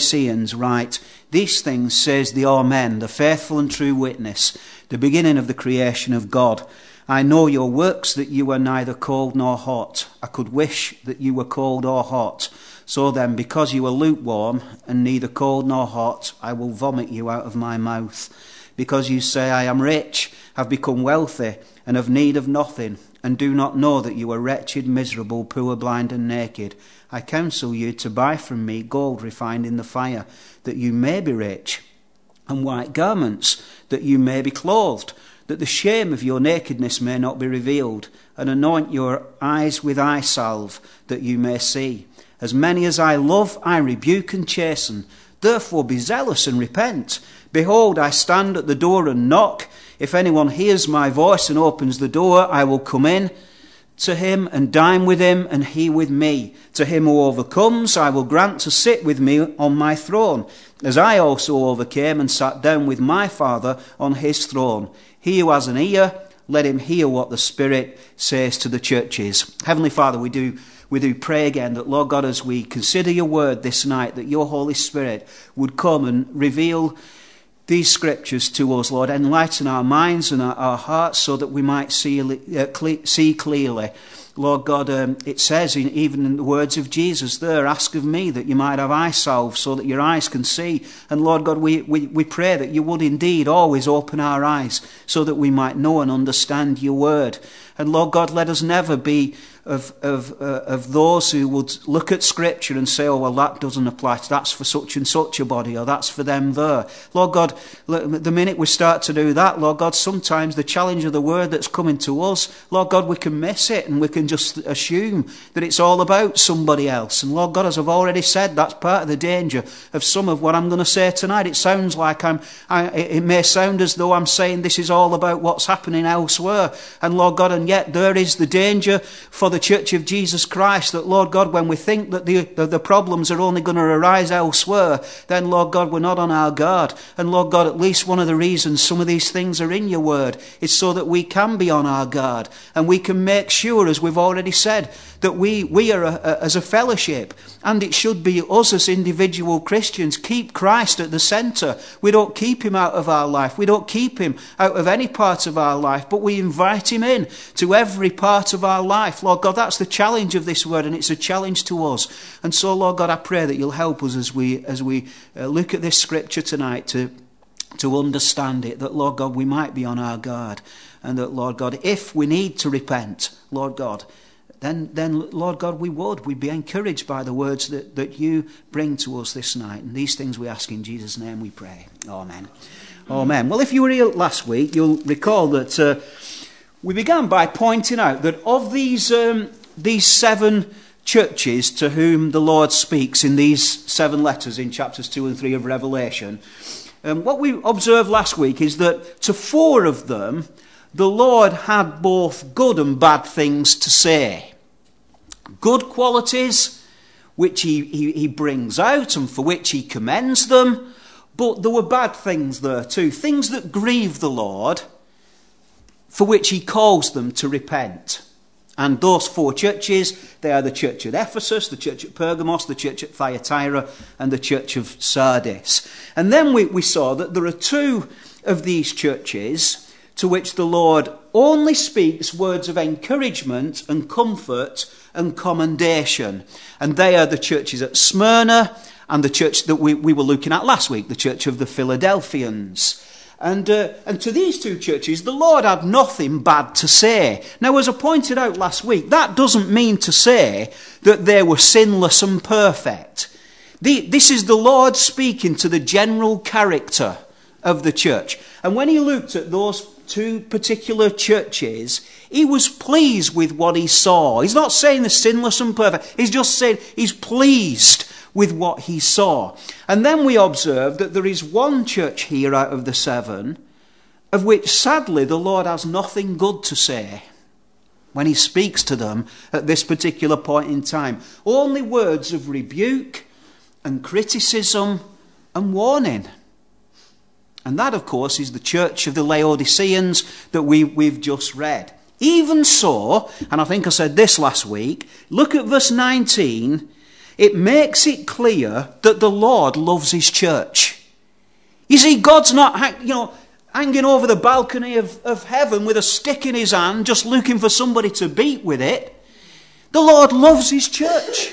Laodiceans write, "These things says the Amen, the faithful and true witness, the beginning of the creation of God. I know your works, that you are neither cold nor hot. I could wish that you were cold or hot. So then, because you are lukewarm and neither cold nor hot, I will vomit you out of my mouth. Because you say, I am rich, have become wealthy, and have need of nothing, and do not know that you are wretched, miserable, poor, blind, and naked. I counsel you to buy from me gold refined in the fire, that you may be rich, and white garments, that you may be clothed, that the shame of your nakedness may not be revealed, and anoint your eyes with eye salve, that you may see. As many as I love, I rebuke and chasten. Therefore be zealous and repent. Behold, I stand at the door and knock. If anyone hears my voice and opens the door, I will come in to him and dine with him, and he with me. To him who overcomes, I will grant to sit with me on my throne, as I also overcame and sat down with my Father on his throne. He who has an ear, let him hear what the Spirit says to the churches." Heavenly Father, we do pray again that, Lord God, as we consider your word this night, that your Holy Spirit would come and reveal these scriptures to us, Lord. Enlighten our minds and our hearts so that we might see clearly. Lord God, it says even in the words of Jesus there, ask of me that you might have eye salve so that your eyes can see. And Lord God, we pray that you would indeed always open our eyes so that we might know and understand your word. And Lord God, let us never be of those who would look at Scripture and say, oh, well, that doesn't apply. That's for such and such a body, or that's for them there. Lord God, the minute we start to do that, Lord God, sometimes the challenge of the word that's coming to us, Lord God, we can miss it and we can just assume that it's all about somebody else. And Lord God, as I've already said, that's part of the danger of some of what I'm going to say tonight. It sounds like it may sound as though I'm saying this is all about what's happening elsewhere. And Lord God, and yet there is the danger for the Church of Jesus Christ that, Lord God, when we think that the problems are only going to arise elsewhere, then, Lord God, we're not on our guard. And Lord God, at least one of the reasons some of these things are in your word is so that we can be on our guard and we can make sure, as we've already said, that we are as a fellowship, and it should be us as individual Christians, keep Christ at the centre. We don't keep him out of our life. We don't keep him out of any part of our life, but we invite him in to every part of our life. Lord God, that's the challenge of this word, and it's a challenge to us. And so, Lord God, I pray that you'll help us as we look at this scripture tonight to understand it, that, Lord God, we might be on our guard, and that, Lord God, if we need to repent, Lord God, then Lord God, we'd be encouraged by the words that you bring to us this night. And these things we ask in Jesus' name we pray. Amen. Amen. Well, if you were here last week, you'll recall that we began by pointing out that of these 7 churches to whom the Lord speaks in these 7 letters in chapters 2 and 3 of Revelation, what we observed last week is that to 4 of them, the Lord had both good and bad things to say. Good qualities, which he brings out and for which he commends them, but there were bad things there too, things that grieve the Lord, for which he calls them to repent. And those 4 churches, they are the church at Ephesus, the church at Pergamos, the church at Thyatira, and the church of Sardis. And then we saw that there are 2 of these churches to which the Lord only speaks words of encouragement and comfort and commendation. And they are the churches at Smyrna and the church that we were looking at last week, the church of the Philadelphians. And to these 2 churches, the Lord had nothing bad to say. Now, as I pointed out last week, that doesn't mean to say that they were sinless and perfect. This is the Lord speaking to the general character of the church. And when he looked at those 2 particular churches, he was pleased with what he saw. He's not saying they're sinless and perfect. He's just saying he's pleased with what he saw. And then we observe that there is 1 church here out of the 7 of which sadly the Lord has nothing good to say when he speaks to them at this particular point in time. Only words of rebuke and criticism and warning. And that, of course, is the church of the Laodiceans that we've just read. Even so, and I think I said this last week, look at verse 19. it makes it clear that the Lord loves his church. You see, God's not, hanging over the balcony of heaven with a stick in his hand, just looking for somebody to beat with it. The Lord loves his church.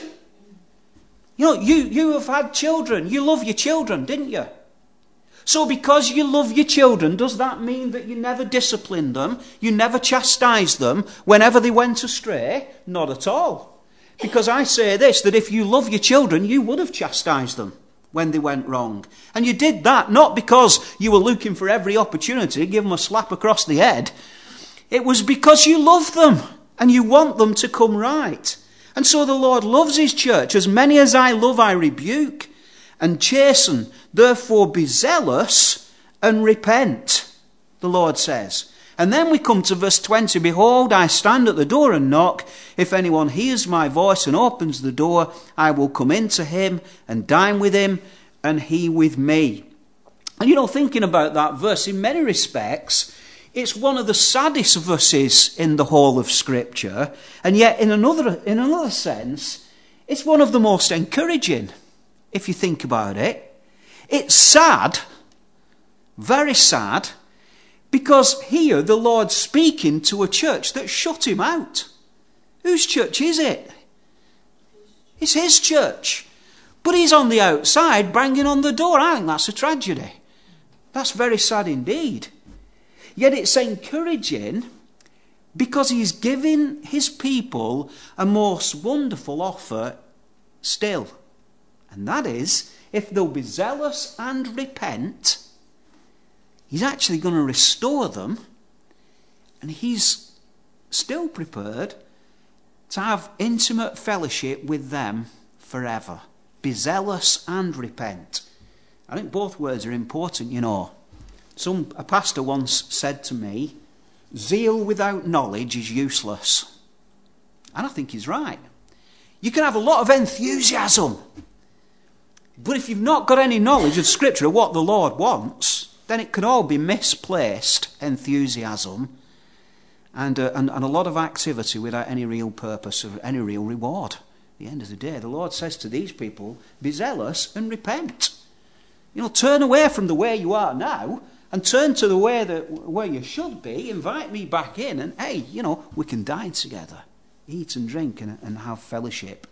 You have had children. You love your children, didn't you? So because you love your children, does that mean that you never disciplined them? You never chastised them whenever they went astray? Not at all. Because I say this, that if you love your children, you would have chastised them when they went wrong. And you did that not because you were looking for every opportunity to give them a slap across the head. It was because you love them and you want them to come right. And so the Lord loves his church. As many as I love, I rebuke and chasten. Therefore be zealous and repent, the Lord says. And then we come to verse 20. Behold, I stand at the door and knock. If anyone hears my voice and opens the door, I will come into him and dine with him and he with me. And thinking about that verse, in many respects, it's one of the saddest verses in the whole of Scripture. And yet, in another sense, it's one of the most encouraging, if you think about it. It's sad, very sad, because here the Lord's speaking to a church that shut him out. Whose church is it? It's his church. But he's on the outside banging on the door. I think that's a tragedy. That's very sad indeed. Yet it's encouraging because he's giving his people a most wonderful offer still. And that is, if they'll be zealous and repent, he's actually going to restore them, and he's still prepared to have intimate fellowship with them forever. Be zealous and repent. I think both words are important, A pastor once said to me, zeal without knowledge is useless. And I think he's right. You can have a lot of enthusiasm, but if you've not got any knowledge of Scripture, what the Lord wants, then it can all be misplaced enthusiasm and a lot of activity without any real purpose or any real reward. At the end of the day, the Lord says to these people, be zealous and repent. Turn away from the way you are now and turn to the way where you should be. Invite me back in and, hey, we can dine together, eat and drink and have fellowship.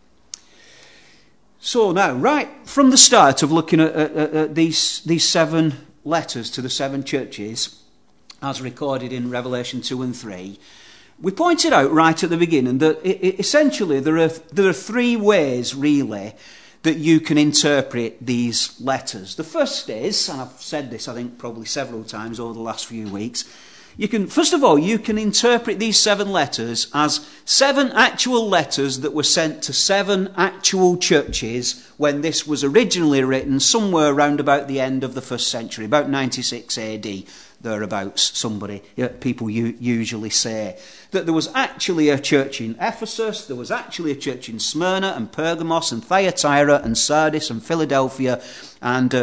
So now, right from the start of looking at these 7 letters to the 7 churches, as recorded in Revelation 2 and 3, we pointed out right at the beginning that essentially there are 3 ways, really, that you can interpret these letters. The first is, and I've said this, I think, probably several times over the last few weeks, you can interpret these 7 letters as 7 actual letters that were sent to 7 actual churches when this was originally written somewhere around about the end of the 1st century, about 96 AD, thereabouts, people usually say. That there was actually a church in Ephesus, there was actually a church in Smyrna and Pergamos and Thyatira and Sardis and Philadelphia and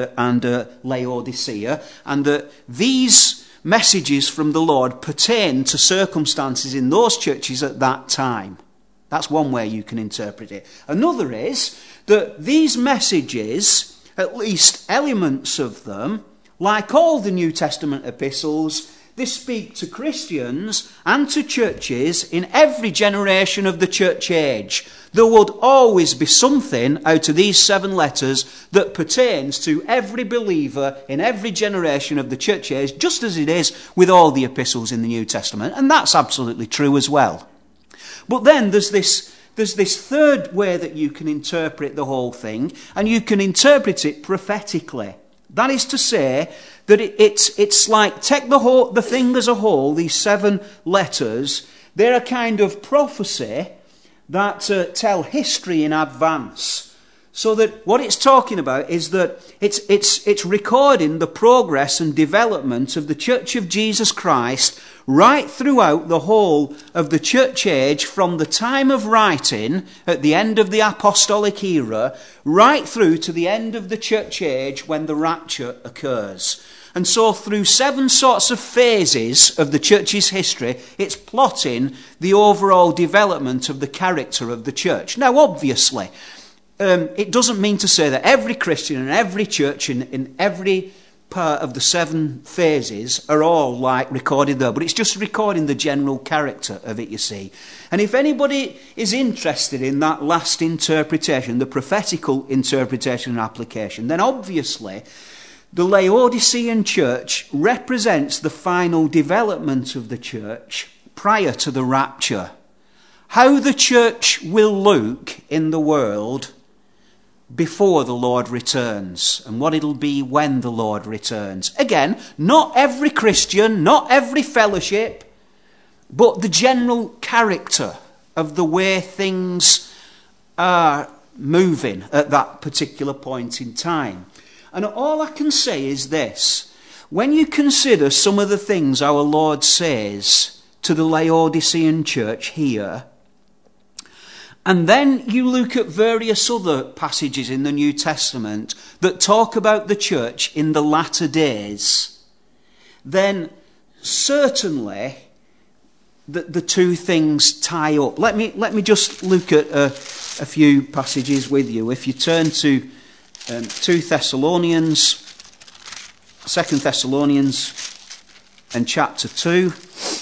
Laodicea, and that these messages from the Lord pertain to circumstances in those churches at that time. That's one way you can interpret it. Another is that these messages, at least elements of them, like all the New Testament epistles, they speak to Christians and to churches in every generation of the church age. There would always be something out of these 7 letters that pertains to every believer in every generation of the church age, just as it is with all the epistles in the New Testament. And that's absolutely true as well. But then there's this 3rd way that you can interpret the whole thing, and you can interpret it prophetically. That is to say that it's like, take the thing as a whole, these 7 letters, they're a kind of prophecy that tell history in advance. So that what it's talking about is that it's recording the progress and development of the Church of Jesus Christ right throughout the whole of the church age, from the time of writing at the end of the apostolic era right through to the end of the church age when the rapture occurs. And so through 7 sorts of phases of the church's history, it's plotting the overall development of the character of the church. Now, obviously, it doesn't mean to say that every Christian and every church in every part of the 7 phases are all like recorded there, but it's just recording the general character of it, you see. And if anybody is interested in that last interpretation, the prophetical interpretation and application, then obviously the Laodicean church represents the final development of the church prior to the rapture. How the church will look in the world before the Lord returns, and what it'll be when the Lord returns. Again, not every Christian, not every fellowship, but the general character of the way things are moving at that particular point in time. And all I can say is this: when you consider some of the things our Lord says to the Laodicean church here, and then you look at various other passages in the New Testament that talk about the church in the latter days, then certainly the two things tie up. Let me just look at a few passages with you. If you turn to 2 Thessalonians and chapter 2,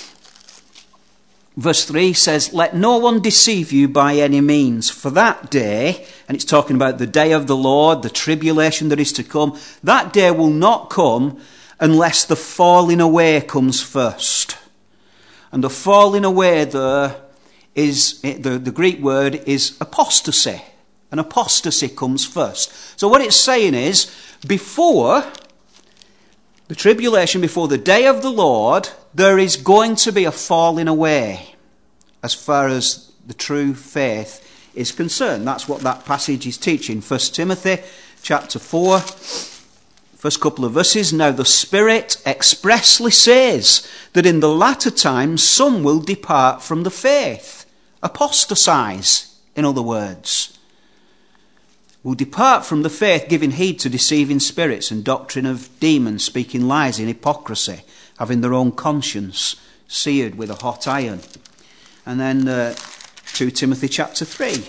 verse 3 says, "Let no one deceive you by any means, for that day," and it's talking about the day of the Lord, the tribulation that is to come, "that day will not come unless the falling away comes first." And the falling away there is, the Greek word is apostasy. An apostasy comes first. So what it's saying is, before the tribulation, before the day of the Lord, there is going to be a falling away as far as the true faith is concerned. That's what that passage is teaching. 1 Timothy chapter 4, first couple of verses. "Now the Spirit expressly says that in the latter times some will depart from the faith." Apostatize, in other words. "Will depart from the faith, giving heed to deceiving spirits and doctrine of demons, speaking lies in hypocrisy, having their own conscience seared with a hot iron." And then 2 Timothy chapter 3.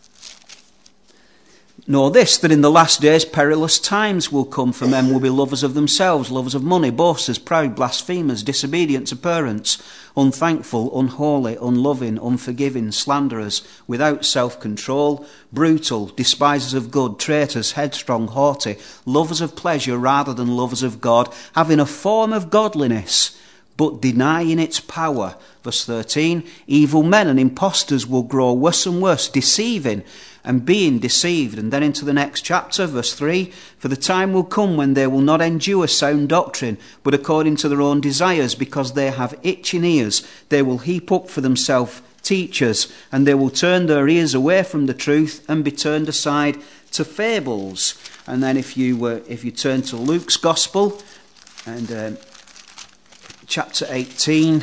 "Know this, that in the last days perilous times will come, for men will be lovers of themselves, lovers of money, boasters, proud, blasphemers, disobedient to parents, unthankful, unholy, unloving, unforgiving, slanderers, without self-control, brutal, despisers of good, traitors, headstrong, haughty, lovers of pleasure rather than lovers of God, having a form of godliness, but denying its power." Verse 13, "Evil men and impostors will grow worse and worse, deceiving and being deceived." And then into the next chapter, verse 3, "For the time will come when they will not endure sound doctrine, but according to their own desires, because they have itching ears, they will heap up for themselves teachers, and they will turn their ears away from the truth and be turned aside to fables." And then if you turn to Luke's Gospel and chapter 18,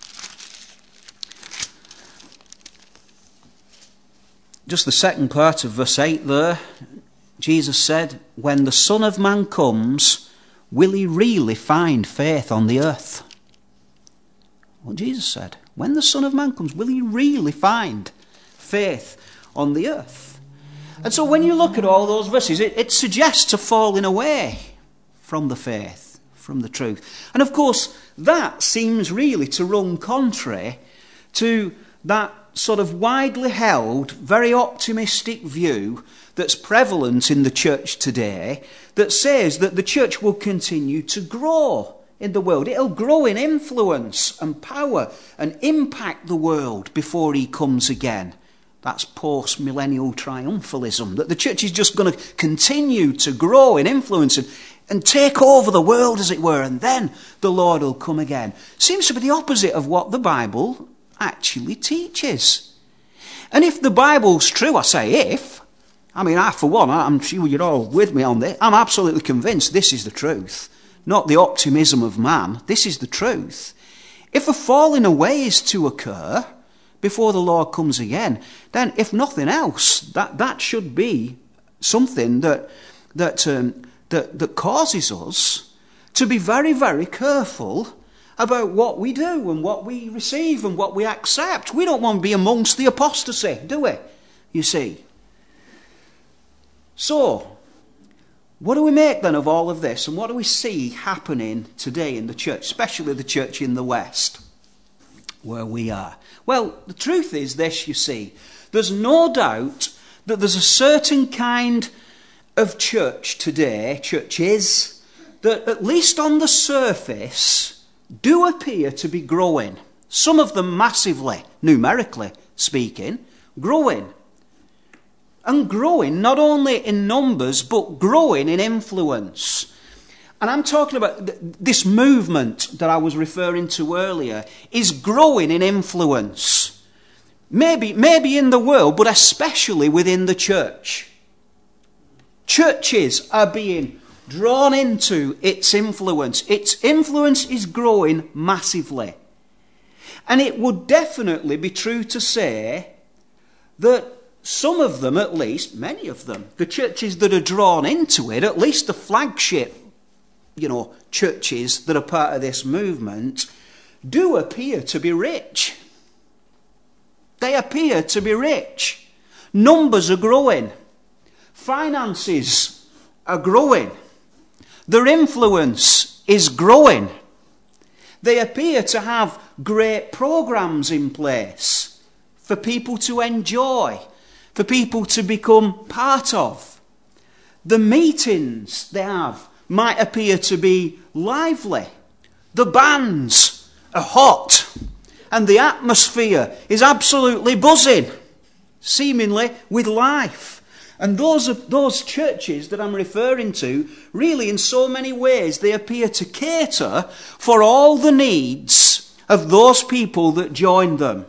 just the second part of verse 8 there, Jesus said, "When the Son of Man comes, will he really find faith on the earth?" What Jesus said. When the Son of Man comes, will he really find faith on the earth? And so when you look at all those verses, it suggests a falling away from the faith, from the truth. And of course, that seems really to run contrary to that sort of widely held, very optimistic view that's prevalent in the church today, that says that the church will continue to grow in the world. It'll grow in influence and power and impact the world before he comes again. That's post-millennial triumphalism, that the church is just going to continue to grow in influence and take over the world, as it were, and then the Lord will come again. Seems to be the opposite of what the Bible actually teaches. And if the Bible's true, I say if, I for one, I'm sure you're all with me on this, I'm absolutely convinced this is the truth, not the optimism of man. This is the truth. If a falling away is to occur before the Lord comes again, then if nothing else, that should be something that causes us to be very, very careful about what we do and what we receive and what we accept. We don't want to be amongst the apostasy, do we? You see. So, what do we make then of all of this? And what do we see happening today in the church, especially the church in the West, where we are? Well, the truth is this, you see. There's no doubt that there's a certain kind of church today, churches, that at least on the surface do appear to be growing. Some of them massively, numerically speaking, growing. And growing not only in numbers, but growing in influence. And I'm talking about this movement that I was referring to earlier is growing in influence. Maybe in the world, but especially within the church. Churches are being drawn into its influence. Its influence is growing massively. And it would definitely be true to say that some of them, at least, many of them, the churches that are drawn into it, at least the flagship, churches that are part of this movement, do appear to be rich. They appear to be rich. Numbers are growing. Finances are growing. Their influence is growing. They appear to have great programs in place for people to enjoy, for people to become part of. The meetings they have might appear to be lively. The bands are hot. And the atmosphere is absolutely buzzing, seemingly with life. And those churches that I'm referring to, really in so many ways, they appear to cater for all the needs of those people that join them.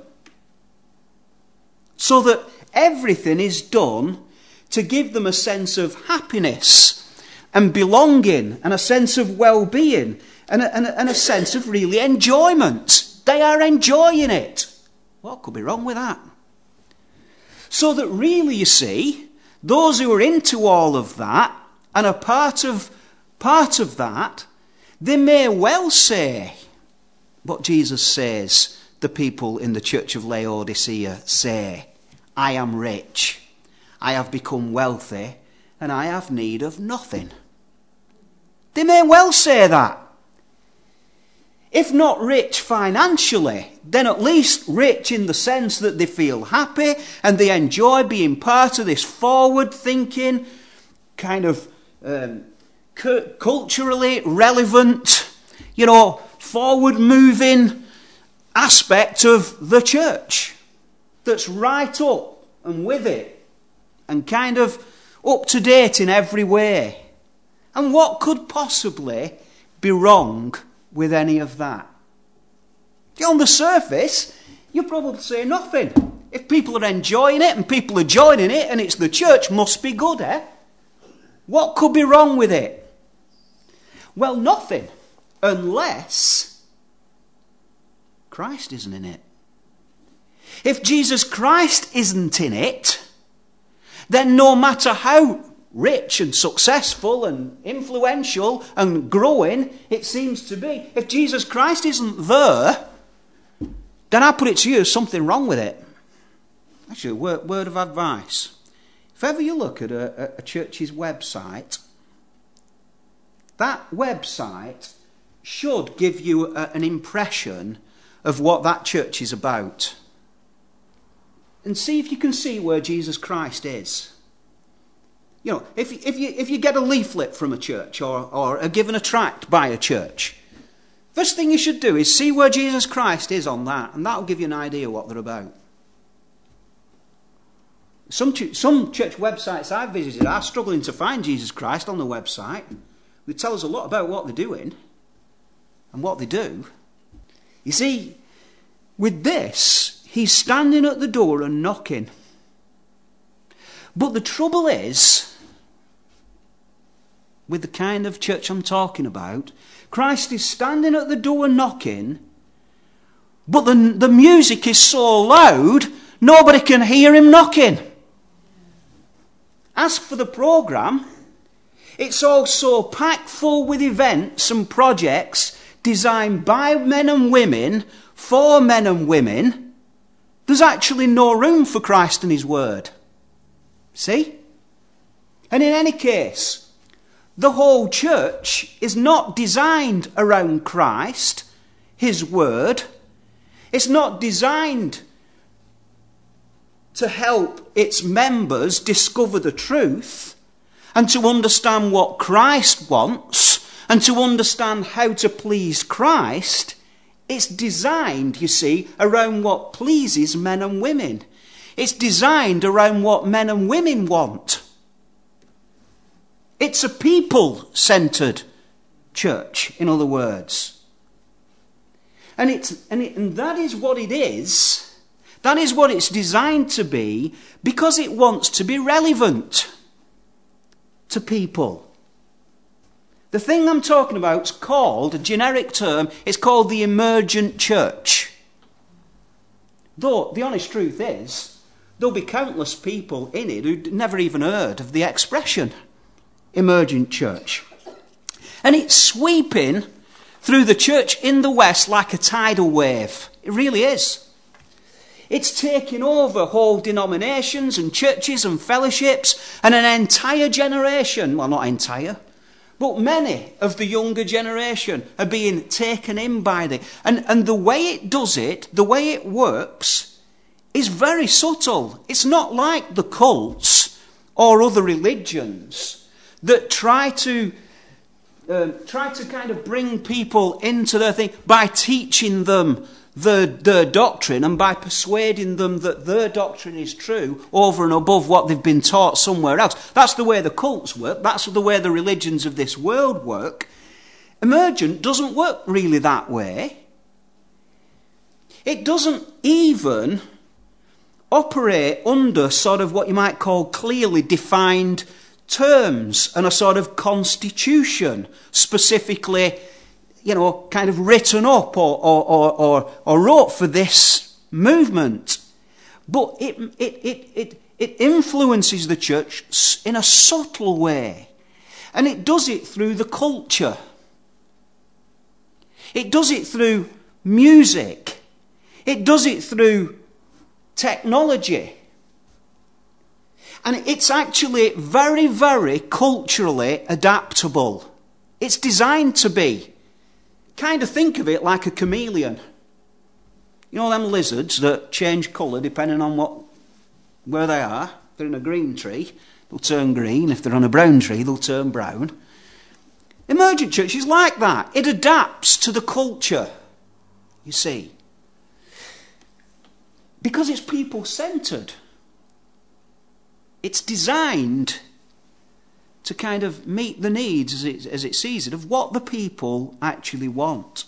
So that everything is done to give them a sense of happiness and belonging and a sense of well-being and a sense of really enjoyment. They are enjoying it. What could be wrong with that? So that really, you see, those who are into all of that and are part of that, they may well say what Jesus says the people in the church of Laodicea say. I am rich, I have become wealthy, and I have need of nothing. They may well say that. If not rich financially, then at least rich in the sense that they feel happy and they enjoy being part of this forward-thinking, kind of culturally relevant, forward-moving aspect of the church that's right up and with it and kind of up to date in every way. And what could possibly be wrong with any of that? On the surface, you'll probably say nothing. If people are enjoying it and people are joining it and it's the church, must be good, eh? What could be wrong with it? Well, nothing, unless Christ isn't in it. If Jesus Christ isn't in it, then no matter how rich and successful and influential and growing it seems to be, if Jesus Christ isn't there, then I put it to you, there's something wrong with it. Actually, a word of advice. If ever you look at a church's website, that website should give you an impression of what that church is about. And see if you can see where Jesus Christ is. If you get a leaflet from a church or are given a tract by a church, first thing you should do is see where Jesus Christ is on that, and that'll give you an idea what they're about. Some church websites I've visited are struggling to find Jesus Christ on the website. They tell us a lot about what they're doing and what they do. You see, with this, he's standing at the door and knocking. But the trouble is, with the kind of church I'm talking about, Christ is standing at the door knocking, but the music is so loud, nobody can hear him knocking. As for the programme, it's also packed full with events and projects designed by men and women, for men and women. There's actually no room for Christ and his word. See? And in any case, the whole church is not designed around Christ, his word. It's not designed to help its members discover the truth and to understand what Christ wants and to understand how to please Christ. It's designed, you see, around what pleases men and women. It's designed around what men and women want. It's a people-centred church, in other words. And that is what it is. That is what it's designed to be, because it wants to be relevant to people. The thing I'm talking about is called, a generic term, it's called the emergent church. Though the honest truth is, there'll be countless people in it who'd never even heard of the expression emergent church. And it's sweeping through the church in the West like a tidal wave. It really is. It's taking over whole denominations and churches and fellowships and an entire generation, well, not entire, but many of the younger generation are being taken in by it. And the way it does it, the way it works, is very subtle. It's not like the cults or other religions that try to kind of bring people into their thing by teaching them their doctrine and by persuading them that their doctrine is true over and above what they've been taught somewhere else. That's the way the cults work. That's the way the religions of this world work. Emergent doesn't work really that way. It doesn't even operate under sort of what you might call clearly defined terms and a sort of constitution specifically, kind of written up or wrote for this movement. But it influences the church in a subtle way. And it does it through the culture. It does it through music. It does it through technology. And it's actually very, very culturally adaptable. It's designed to be. Kind of think of it like a chameleon. You know them lizards that change colour depending on where they are? If they're in a green tree, they'll turn green. If they're on a brown tree, they'll turn brown. Emergent church is like that. It adapts to the culture, you see. Because it's people-centred. It's designed to kind of meet the needs as it sees it of what the people actually want.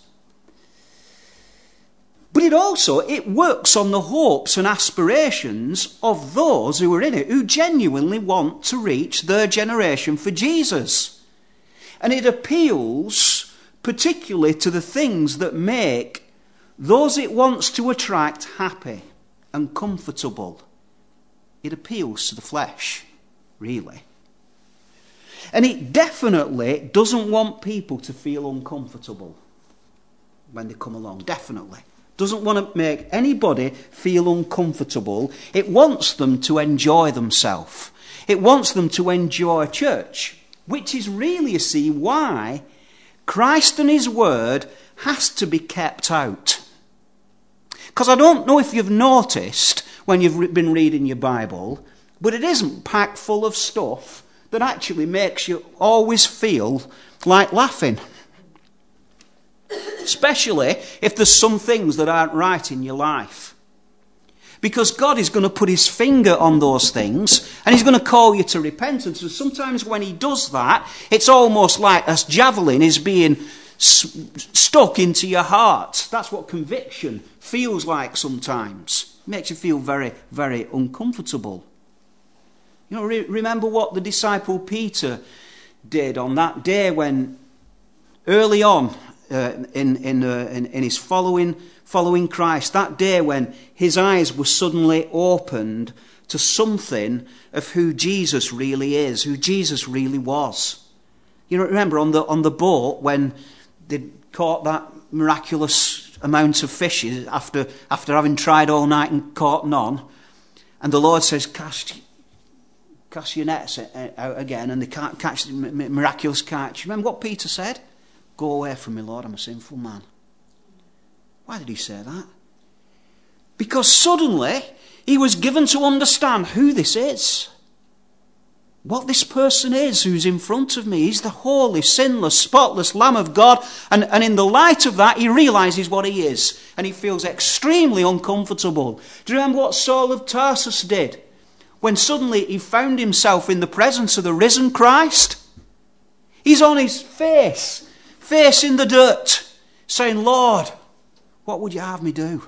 But it works on the hopes and aspirations of those who are in it, who genuinely want to reach their generation for Jesus. And it appeals particularly to the things that make those it wants to attract happy and comfortable. It appeals to the flesh, really. And it definitely doesn't want people to feel uncomfortable when they come along. Definitely. Doesn't want to make anybody feel uncomfortable. It wants them to enjoy themselves. It wants them to enjoy church, which is really, you see, why Christ and his word has to be kept out. Because I don't know if you've noticed when you've been reading your Bible, but it isn't packed full of stuff that actually makes you always feel like laughing. Especially if there's some things that aren't right in your life. Because God is going to put his finger on those things and he's going to call you to repentance. And sometimes when he does that, it's almost like a javelin is being stuck into your heart. That's what conviction feels like sometimes. It makes you feel very, very uncomfortable. Remember what the disciple Peter did on that day when, early on in his following Christ, that day when his eyes were suddenly opened to something of who Jesus really is, who Jesus really was. Remember on the boat when they caught that miraculous amount of fishes after having tried all night and caught none, and the Lord says, cast your nets out again, and they can't catch the miraculous catch. Remember what Peter said? Go away from me, Lord, I'm a sinful man. Why did he say that? Because suddenly he was given to understand who this is. What this person is who's in front of me. He's the holy, sinless, spotless Lamb of God. And in the light of that, he realises what he is. And he feels extremely uncomfortable. Do you remember what Saul of Tarsus did? When suddenly he found himself in the presence of the risen Christ? He's on his face in the dirt, saying, Lord, what would you have me do?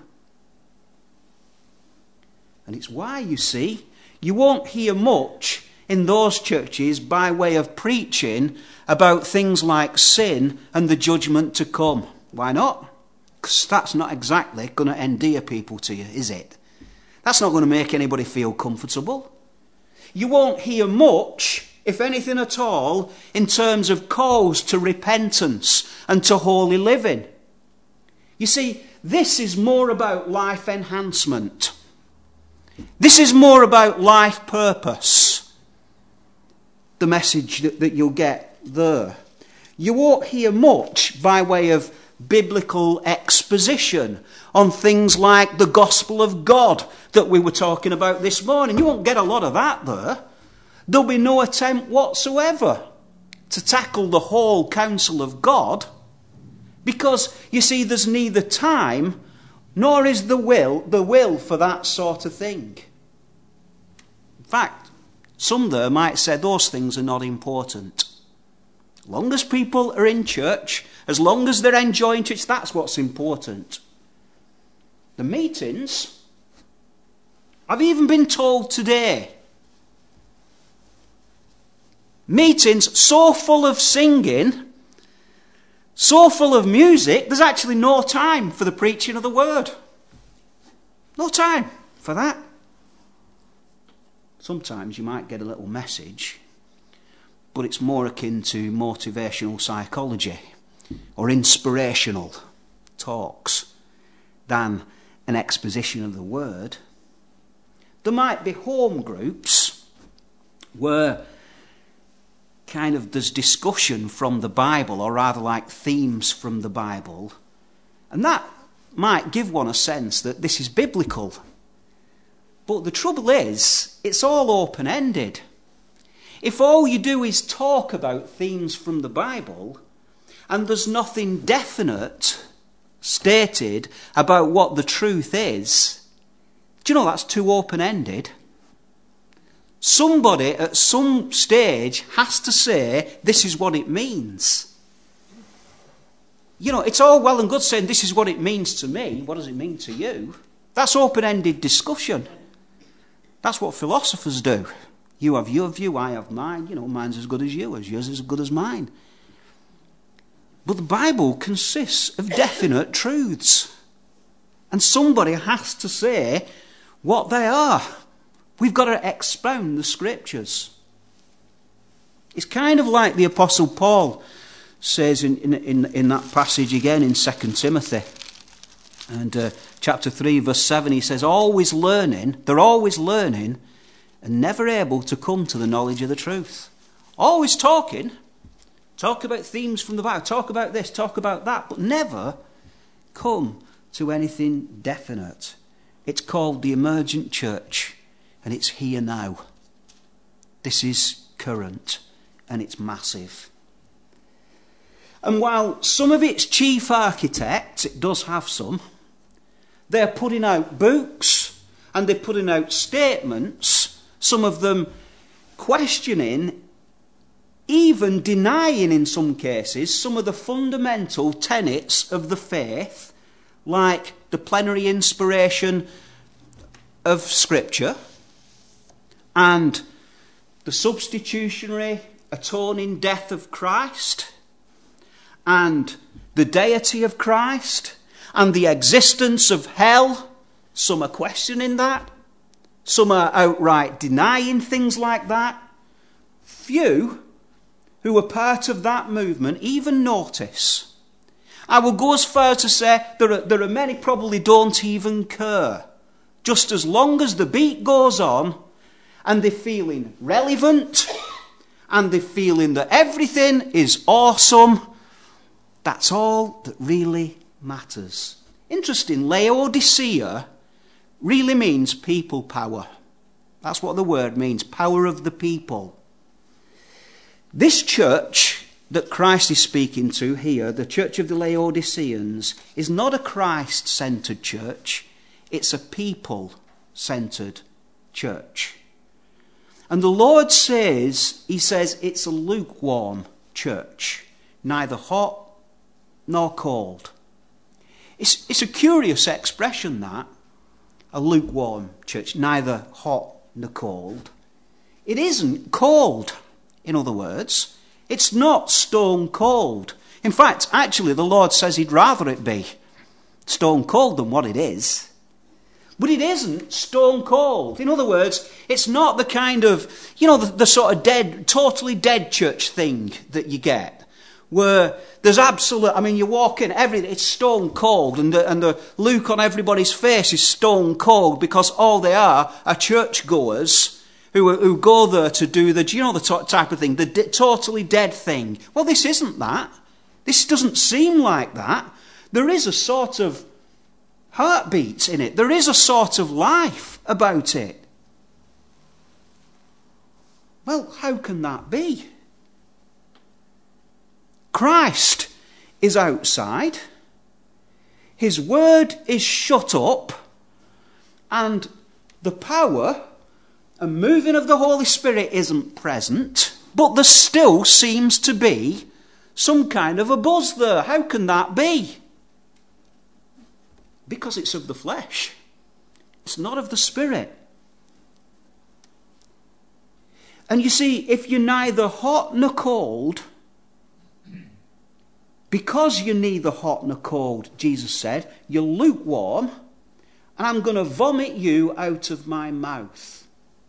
And it's why, you see, you won't hear much in those churches by way of preaching about things like sin and the judgment to come. Why not? Because that's not exactly going to endear people to you, is it? That's not going to make anybody feel comfortable. You won't hear much, if anything at all, in terms of calls to repentance and to holy living. You see, this is more about life enhancement. This is more about life purpose. The message that you'll get there. You won't hear much by way of biblical exposition on things like the gospel of God that we were talking about this morning. You won't get a lot of that there. There'll be no attempt whatsoever to tackle the whole counsel of God, because, you see, there's neither time nor is the will for that sort of thing. In fact, some there might say those things are not important. As long as people are in church, as long as they're enjoying church, that's what's important. The meetings, I've even been told today, meetings so full of singing, so full of music, there's actually no time for the preaching of the word. No time for that. Sometimes you might get a little message, but it's more akin to motivational psychology or inspirational talks than an exposition of the word. There might be home groups where kind of there's discussion from the Bible, or rather like themes from the Bible, and that might give one a sense that this is biblical. But the trouble is, it's all open-ended. If all you do is talk about themes from the Bible, and there's nothing definite stated about what the truth is, do you know that's too open-ended? Somebody at some stage has to say, this is what it means. You know, it's all well and good saying, this is what it means to me. What does it mean to you? That's open-ended discussion. That's what philosophers do. You have your view, I have mine. You know, mine's as good as yours is as good as mine. But the Bible consists of definite truths. And somebody has to say what they are. We've got to expound the scriptures. It's kind of like the Apostle Paul says in that passage again in 2 Timothy. And chapter 3, verse 7, he says, always learning, they're always learning and never able to come to the knowledge of the truth. Always talking, talk about themes from the Bible, talk about this, talk about that, but never come to anything definite. It's called the emergent church, and it's here now. This is current, and it's massive. And while some of its chief architects, it does have some, they're putting out books and they're putting out statements, some of them questioning, even denying in some cases, some of the fundamental tenets of the faith, like the plenary inspiration of Scripture and the substitutionary atoning death of Christ and the deity of Christ and the existence of hell. Some are questioning that. Some are outright denying things like that. Few who are part of that movement even notice. I will go as far to say there are many probably don't even care. Just as long as the beat goes on and they're feeling relevant, and they're feeling that everything is awesome. That's all that really matters. Interesting, Laodicea really means people power. That's what the word means, power of the people. This church that Christ is speaking to here, the church of the Laodiceans, is not a Christ-centered church. It's a people-centered church. And the Lord says, he says it's a lukewarm church, neither hot nor cold. It's a curious expression, that, a lukewarm church, neither hot nor cold. It isn't cold, in other words. It's not stone cold. In fact, actually, the Lord says he'd rather it be stone cold than what it is. But it isn't stone cold. In other words, it's not the kind of, the sort of dead, totally dead church thing that you get, where there's you walk in, it's stone cold, and the look on everybody's face is stone cold, because all they are churchgoers who go there to do the type of thing, the totally dead thing. Well, this isn't that. This doesn't seem like that. There is a sort of heartbeat in it. There is a sort of life about it. Well, how can that be? Christ is outside. His word is shut up. And the power and moving of the Holy Spirit isn't present. But there still seems to be some kind of a buzz there. How can that be? Because it's of the flesh. It's not of the Spirit. And you see, if you're neither hot nor cold, because you're neither hot nor cold, Jesus said, you're lukewarm, and I'm going to vomit you out of my mouth.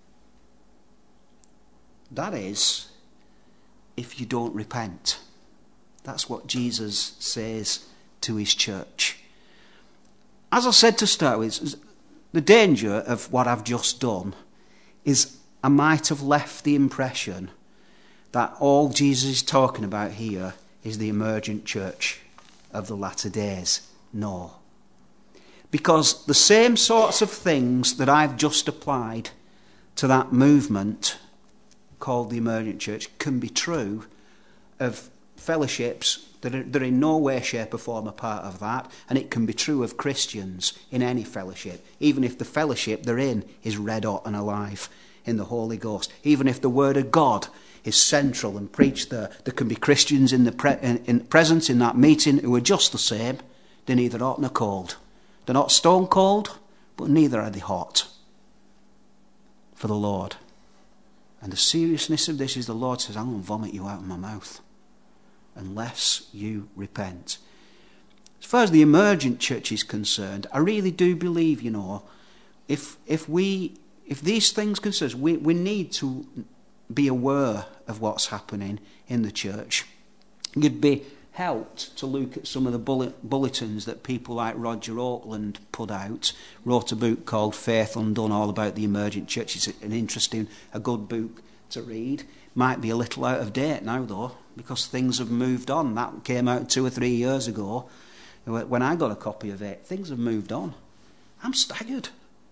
That is, if you don't repent. That's what Jesus says to his church. As I said to start with, the danger of what I've just done is I might have left the impression that all Jesus is talking about here is the emergent church of the latter days. No. Because the same sorts of things that I've just applied to that movement called the emergent church can be true of fellowships that are in no way, shape or form a part of that, and it can be true of Christians in any fellowship, even if the fellowship they're in is red hot and alive in the Holy Ghost. Even if the Word of God is central and preached there, there can be Christians in presence in that meeting who are just the same. They're neither hot nor cold. They're not stone cold, but neither are they hot for the Lord. And the seriousness of this is the Lord says, I'm going to vomit you out of my mouth unless you repent. As far as the emergent church is concerned, I really do believe, if these things concern us, we need to be aware of what's happening in the church. You'd be helped to look at some of the bulletins that people like Roger Oakland put out. Wrote a book called Faith Undone, all about the emergent church. It's a good book to read. Might be a little out of date now, though, because things have moved on. That came out 2 or 3 years ago when I got a copy of it. Things have moved on. I'm staggered.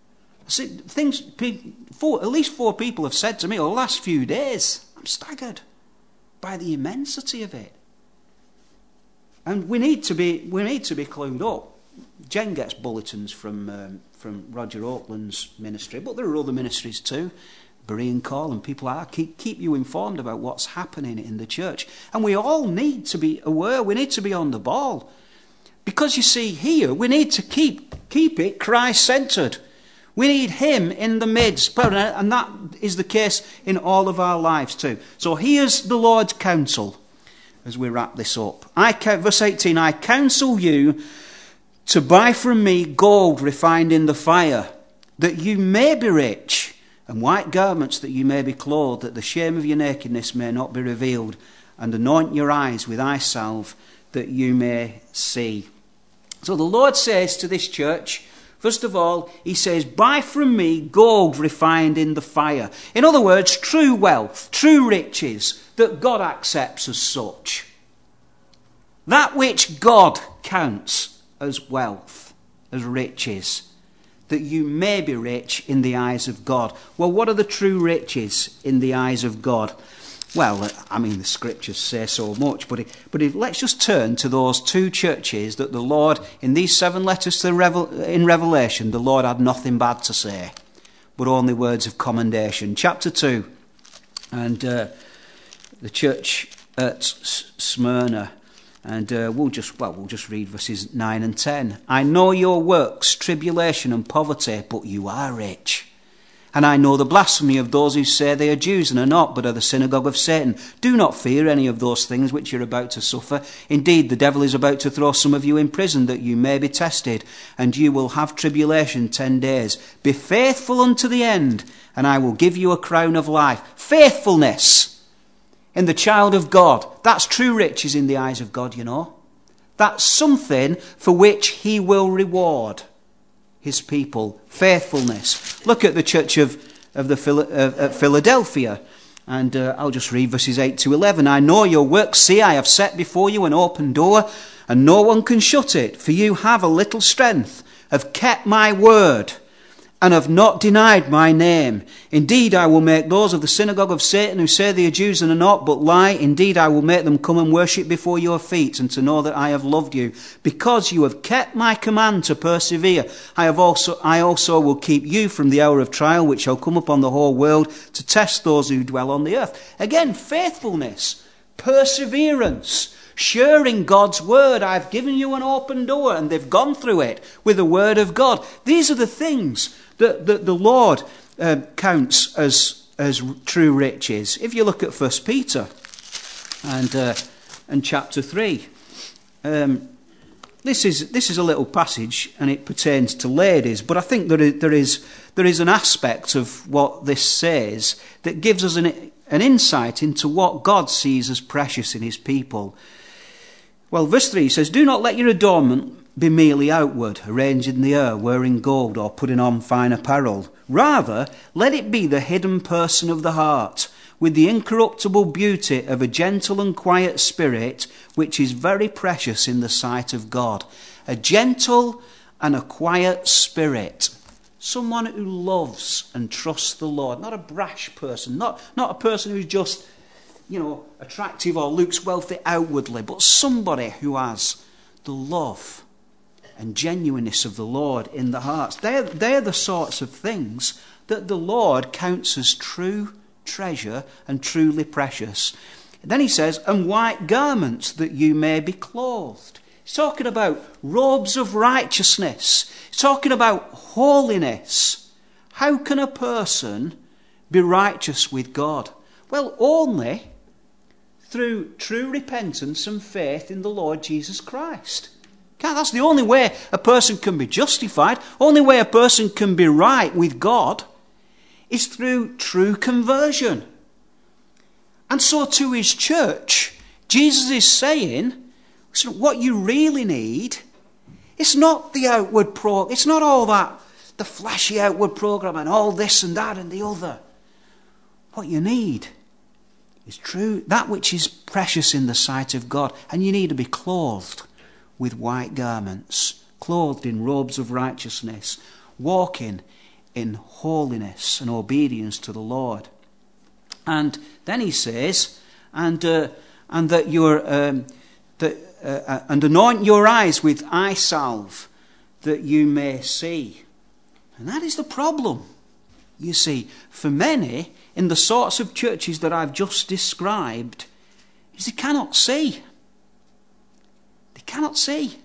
At least 4 people have said to me over the last few days, I'm staggered by the immensity of it. And we need to be clued up. Jen gets bulletins from Roger Oakland's ministry, but there are other ministries too. Berean Call and people like that keep you informed about what's happening in the church. And we all need to be aware. We need to be on the ball. Because you see here, we need to keep it Christ-centred. We need him in the midst. And that is the case in all of our lives too. So here's the Lord's counsel as we wrap this up. Verse 18, I counsel you to buy from me gold refined in the fire, that you may be rich, and white garments that you may be clothed, that the shame of your nakedness may not be revealed, and anoint your eyes with eye salve, that you may see. So the Lord says to this church, First of all, he says, buy from me gold refined in the fire. In other words, true wealth, true riches that God accepts as such. That which God counts as wealth, as riches, that you may be rich in the eyes of God. Well, what are the true riches in the eyes of God? Well, I mean, the scriptures say so much, but let's just turn to those two churches that the Lord, in these 7 letters in Revelation, the Lord had nothing bad to say, but only words of commendation. Chapter 2, and the church at Smyrna, and we'll just read verses 9 and 10. I know your works, tribulation and poverty, but you are rich. And I know the blasphemy of those who say they are Jews and are not, but are the synagogue of Satan. Do not fear any of those things which you're about to suffer. Indeed, the devil is about to throw some of you in prison, that you may be tested, and you will have tribulation 10 days. Be faithful unto the end, and I will give you a crown of life. Faithfulness in the child of God. That's true riches in the eyes of God, you know. That's something for which he will reward his people. Faithfulness. Look at the church of Philadelphia, and I'll just read verses 8 to 11. I know your works. See, I have set before you an open door, and no one can shut it. For you have a little strength, have kept my word, and have not denied my name. Indeed, I will make those of the synagogue of Satan who say they are Jews and are not, but lie. Indeed, I will make them come and worship before your feet, and to know that I have loved you. Because you have kept my command to persevere, I also will keep you from the hour of trial, which shall come upon the whole world, to test those who dwell on the earth. Again, faithfulness, perseverance, sharing God's word. I've given you an open door, and they've gone through it with the word of God. These are the things that the Lord counts as true riches. If you look at 1 Peter and chapter 3, this is a little passage, and it pertains to ladies, but I think there is an aspect of what this says that gives us an insight into what God sees as precious in his people. Well, verse 3 says, do not let your adornment be merely outward, arranged in the air, wearing gold or putting on fine apparel. Rather, let it be the hidden person of the heart, with the incorruptible beauty of a gentle and quiet spirit, which is very precious in the sight of God. A gentle and a quiet spirit. Someone who loves and trusts the Lord. Not a brash person, not a person who's just, attractive or looks wealthy outwardly, but somebody who has the love and genuineness of the Lord in the hearts. They're the sorts of things that the Lord counts as true treasure and truly precious. Then he says, and white garments, that you may be clothed. He's talking about robes of righteousness. He's talking about holiness. How can a person be righteous with God? Well, only through true repentance and faith in the Lord Jesus Christ. That's the only way a person can be justified. Only way a person can be right with God is through true conversion. And so to his church, Jesus is saying, listen, what you really need, it's not the outward it's not all that, the flashy outward program and all this and that and the other. What you need is true, that which is precious in the sight of God. And you need to be clothed with white garments, clothed in robes of righteousness, walking in holiness and obedience to the Lord. And then he says, and that you're and anoint your eyes with eye salve, that you may see. And that is the problem. You see, for many in the sorts of churches that I've just described, is they cannot see. Cannot see.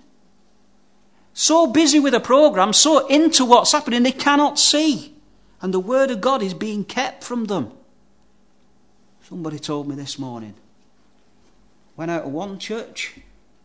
So busy with a program, so into what's happening, they cannot see. And the word of God is being kept from them. Somebody told me this morning. Went out of one church.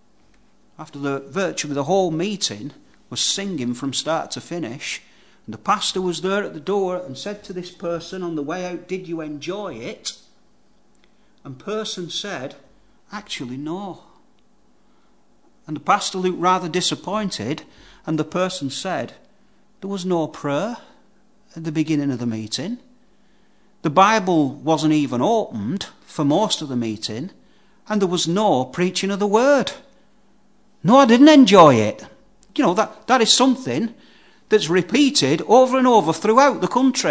After virtually the whole meeting was singing from start to finish. And the pastor was there at the door and said to this person on the way out, did you enjoy it? And person said, actually no. And the pastor looked rather disappointed, and the person said, There was no prayer at the beginning of the meeting. The Bible wasn't even opened for most of the meeting, and there was no preaching of the word. No, I didn't enjoy it. You know, that is something that's repeated over and over throughout the country.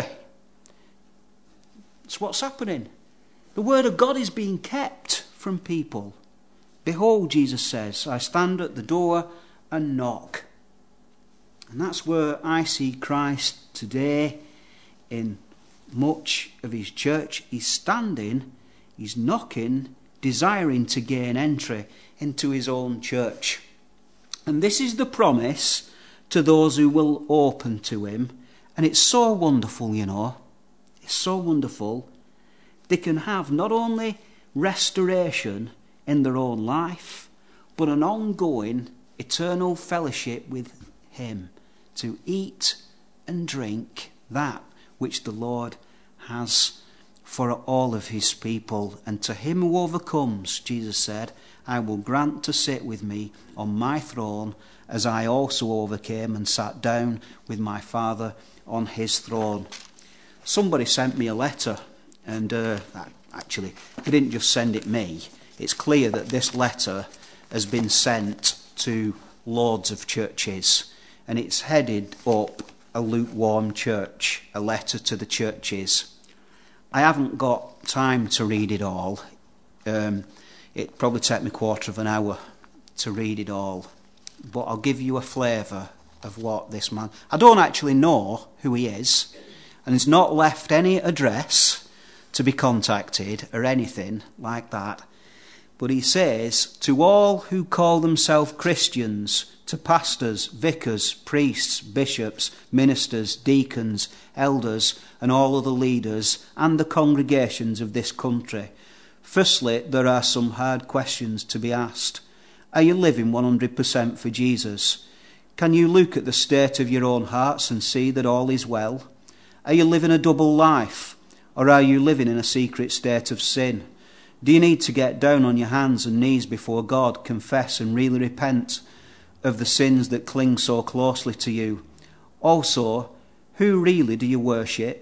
It's what's happening. The word of God is being kept from people. Behold, Jesus says, I stand at the door and knock. And that's where I see Christ today in much of his church. He's standing, he's knocking, desiring to gain entry into his own church. And this is the promise to those who will open to him. And it's so wonderful, you know. It's so wonderful. They can have not only restoration in their own life, but an ongoing eternal fellowship with him, to eat and drink that which the Lord has for all of his people. And to him who overcomes, Jesus said, I will grant to sit with me on my throne, as I also overcame and sat down with my Father on his throne. Somebody sent me a letter, and actually, they didn't just send it me. It's clear that this letter has been sent to loads of churches, and it's headed up a lukewarm church, a letter to the churches. I haven't got time to read it all. It'd probably take me a quarter of an hour to read it all. But I'll give you a flavour of what this man... I don't actually know who he is, and he's not left any address to be contacted or anything like that. But he says, to all who call themselves Christians, to pastors, vicars, priests, bishops, ministers, deacons, elders, and all other leaders, and the congregations of this country. Firstly, there are some hard questions to be asked. Are you living 100% for Jesus? Can you look at the state of your own hearts and see that all is well? Are you living a double life? Or are you living in a secret state of sin? Do you need to get down on your hands and knees before God, confess and really repent of the sins that cling so closely to you? Also, who really do you worship?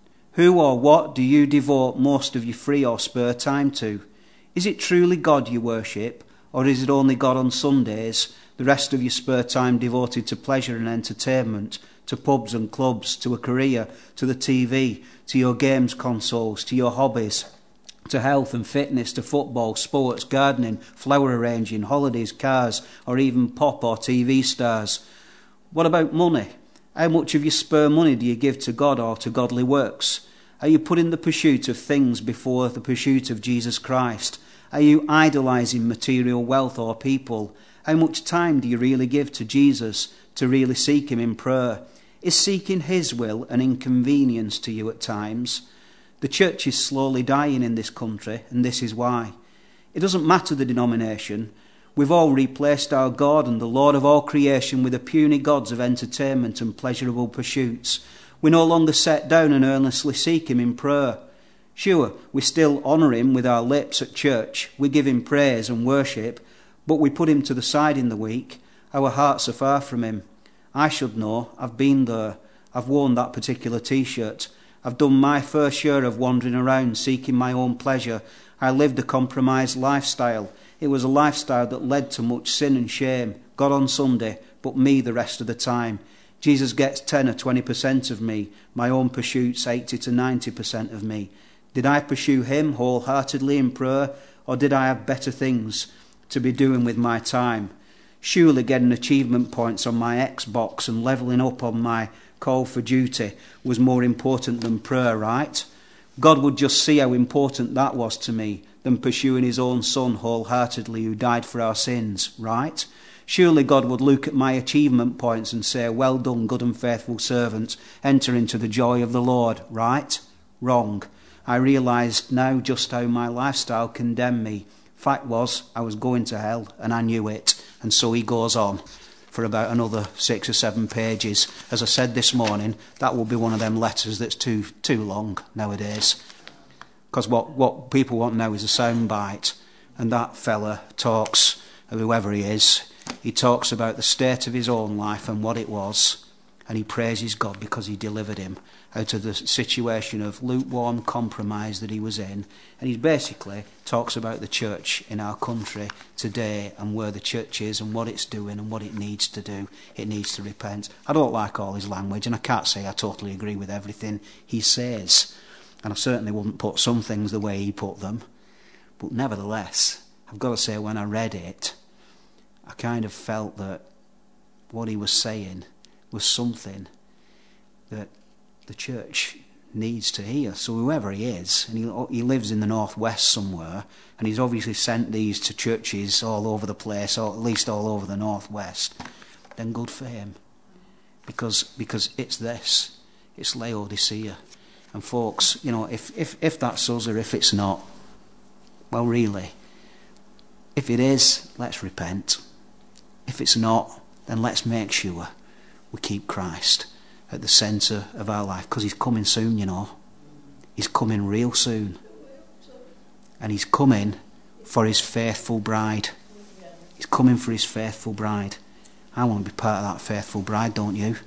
Who or what do you devote most of your free or spare time to? Is it truly God you worship, or is it only God on Sundays, the rest of your spare time devoted to pleasure and entertainment, to pubs and clubs, to a career, to the TV, to your games consoles, to your hobbies, to health and fitness, to football, sports, gardening, flower arranging, holidays, cars, or even pop or TV stars? What about money? How much of your spare money do you give to God or to godly works? Are you putting the pursuit of things before the pursuit of Jesus Christ? Are you idolising material wealth or people? How much time do you really give to Jesus, to really seek him in prayer? Is seeking his will an inconvenience to you at times? The church is slowly dying in this country, and this is why. It doesn't matter the denomination. We've all replaced our God and the Lord of all creation with the puny gods of entertainment and pleasurable pursuits. We no longer sit down and earnestly seek him in prayer. Sure, we still honour him with our lips at church. We give him praise and worship, but we put him to the side in the week. Our hearts are far from him. I should know. I've been there. I've worn that particular T-shirt. I've done my fair share of wandering around, seeking my own pleasure. I lived a compromised lifestyle. It was a lifestyle that led to much sin and shame. God on Sunday, but me the rest of the time. Jesus gets 10 or 20% of me. My own pursuits 80 to 90% of me. Did I pursue him wholeheartedly in prayer, or did I have better things to be doing with my time? Surely getting achievement points on my Xbox and levelling up on my Call for Duty was more important than prayer, right? God would just see how important that was to me than pursuing his own Son wholeheartedly who died for our sins, right? Surely God would look at my achievement points and say, well done, good and faithful servant, enter into the joy of the Lord, right? Wrong. I realised now just how my lifestyle condemned me. Fact was, I was going to hell, and I knew it. And so he goes on for about another 6 or 7 pages. As I said this morning, that will be one of them letters that's too long nowadays. Because what people want now is a soundbite. And that fella talks, whoever he is, he talks about the state of his own life and what it was. And he praises God because he delivered him out of the situation of lukewarm compromise that he was in. And he basically talks about the church in our country today and where the church is and what it's doing and what it needs to do. It needs to repent. I don't like all his language, and I can't say I totally agree with everything he says. And I certainly wouldn't put some things the way he put them. But nevertheless, I've got to say, when I read it, I kind of felt that what he was saying was something that the church needs to hear. So whoever he is, and he lives in the northwest somewhere, and he's obviously sent these to churches all over the place, or at least all over the northwest, then good for him. Because it's this. It's Laodicea. And folks, if that's us or if it's not, well, really, if it is, let's repent. If it's not, then let's make sure we keep Christ at the centre of our life, because he's coming soon, He's coming real soon. And he's coming for his faithful bride. He's coming for his faithful bride. I want to be part of that faithful bride, don't you?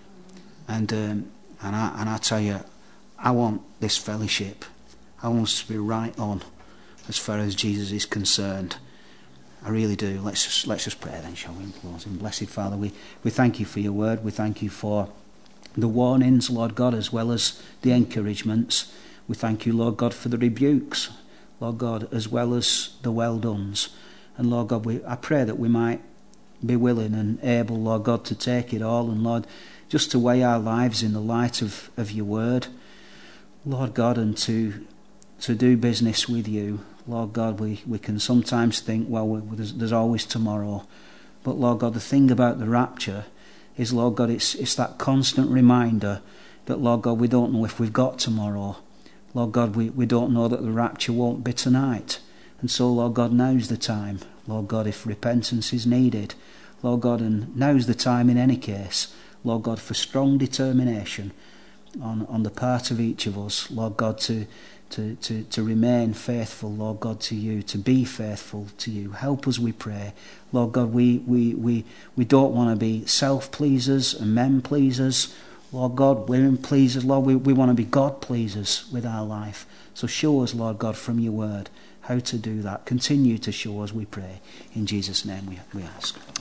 And I tell you, I want this fellowship. I want us to be right on as far as Jesus is concerned. I really do. Let's just pray then, shall we? And blessed Father, we thank you for your word. We thank you for the warnings, Lord God, as well as the encouragements. We thank you, Lord God, for the rebukes, Lord God, as well as the well-dones. And Lord God, I pray that we might be willing and able, Lord God, to take it all, and Lord, just to weigh our lives in the light of your word, Lord God, and to do business with you. Lord God, we can sometimes think, well, there's always tomorrow. But Lord God, the thing about the rapture is, Lord God, it's that constant reminder that, Lord God, we don't know if we've got tomorrow. Lord God, we don't know that the rapture won't be tonight. And so, Lord God, now's the time. Lord God, if repentance is needed, Lord God, and now's the time in any case, Lord God, for strong determination on the part of each of us, Lord God, to remain faithful, Lord God, to you, to be faithful to you. Help us, we pray. Lord God, we don't want to be self-pleasers and men-pleasers. Lord God, women-pleasers. Lord, we want to be God-pleasers with our life. So show us, Lord God, from your word how to do that. Continue to show us, we pray. In Jesus' name we ask.